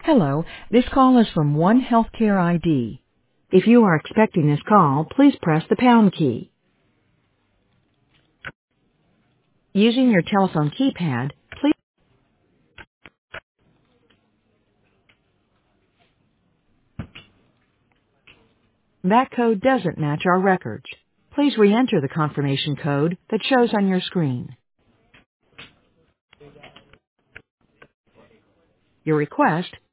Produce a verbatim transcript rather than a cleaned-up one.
Hello, this call is from One Healthcare I D. If you are expecting this call, please press the pound key. Using your telephone keypad, please. That code doesn't match our records. Please re-enter the confirmation code that shows on your screen. Your request